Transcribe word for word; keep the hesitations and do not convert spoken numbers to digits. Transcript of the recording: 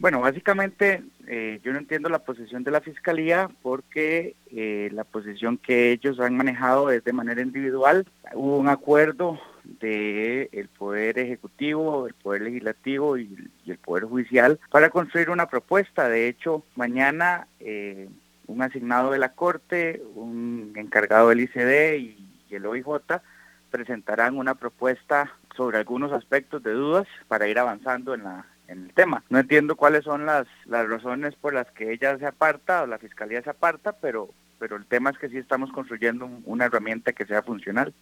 Bueno, básicamente eh, yo no entiendo la posición de la Fiscalía porque eh, la posición que ellos han manejado es de manera individual. Hubo un acuerdo de el Poder Ejecutivo, el Poder Legislativo y, y el Poder Judicial para construir una propuesta. De hecho, mañana eh, un asignado de la Corte, un encargado del I C D y, y el O I J presentarán una propuesta sobre algunos aspectos de dudas para ir avanzando en la en el tema. No entiendo cuáles son las las razones por las que ella se aparta o la Fiscalía se aparta, pero pero el tema es que sí estamos construyendo un, una herramienta que sea funcional.